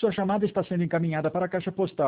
Sua chamada está sendo encaminhada para a caixa postal